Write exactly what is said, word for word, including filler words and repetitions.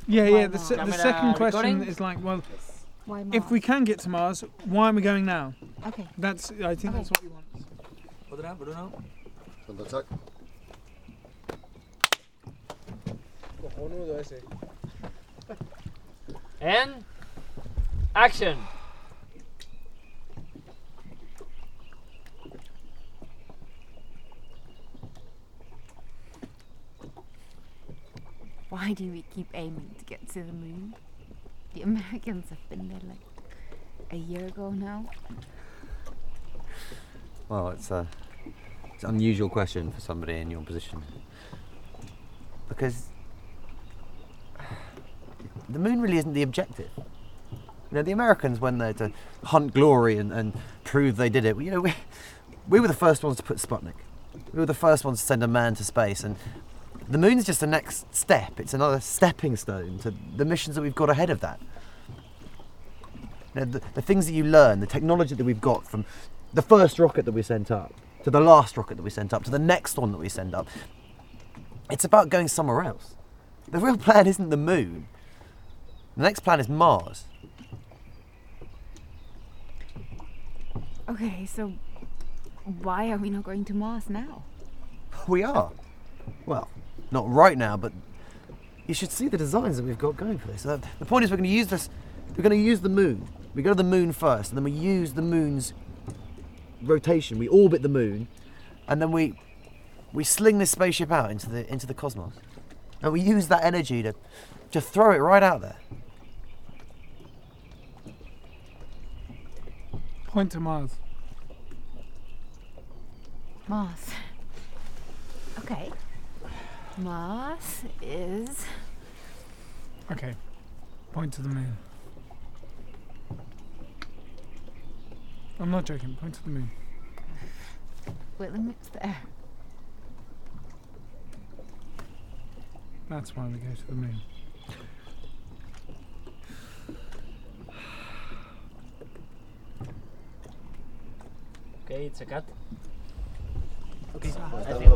Yeah, Why yeah. The, not? se- the Camera second question recording? is like, well, Why Mars? if we can get to Mars, why aren't we going now? Okay. That's. I think Okay. that's what you want. Bruno, Bruno. Contraatac. Cojonudo ese. And action. Why do we keep aiming to get to the moon? The Americans have been there like a year ago now. Well, it's a it's an unusual question for somebody in your position. Because the moon really isn't the objective. You know, the Americans, when they're to hunt glory and, and prove they did it, you know, we, we were the first ones to put Sputnik. We were the first ones to send a man to space, and the moon's just the next step. It's another stepping stone to the missions that we've got ahead of that. You know, the, the things that you learn, the technology that we've got from the first rocket that we sent up, to the last rocket that we sent up, to the next one that we send up, it's about going somewhere else. The real plan isn't the moon. The next plan is Mars. Okay, so why are we not going to Mars now? We are. Well, not right now, but you should see the designs that we've got going for this. Uh, the point is we're going to use this, we're going to use the moon. We go to the moon first, and then we use the moon's rotation. We orbit the moon, and then we we sling this spaceship out into the into the cosmos. And we use that energy to, to throw it right out there. Point to Mars. Mars. Okay. Mars is... Okay. Point to the moon. I'm not joking. Point to the moon. Whitlam, it's there. That's why we go to the moon. Okay, it's a cut. Okay. I think